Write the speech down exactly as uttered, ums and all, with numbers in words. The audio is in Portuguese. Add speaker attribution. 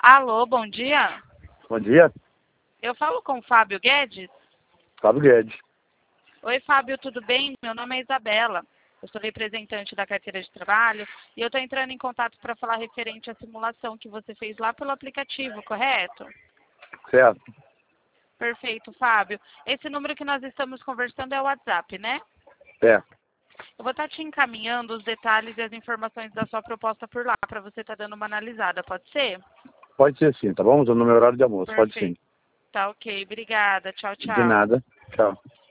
Speaker 1: Alô, bom dia.
Speaker 2: Bom dia,
Speaker 1: Eu falo com o Fábio Guedes?
Speaker 2: Fábio Guedes.
Speaker 1: Oi, Fábio, tudo bem? Meu nome é Isabela. Eu sou representante da carteira de trabalho e eu estou entrando em contato para falar referente à simulação que você fez lá pelo aplicativo, correto?
Speaker 2: Certo?
Speaker 1: Perfeito, Fábio. Esse número que nós estamos conversando é o WhatsApp, né?
Speaker 2: É.
Speaker 1: Eu vou estar te encaminhando os detalhes e as informações da sua proposta por lá, para você estar dando uma analisada, pode ser?
Speaker 2: Pode ser sim, tá bom? Estou no meu horário de almoço, pode sim.
Speaker 1: Perfeito. Tá ok, obrigada. Tchau,
Speaker 2: De
Speaker 1: tchau.
Speaker 2: nada. Tchau.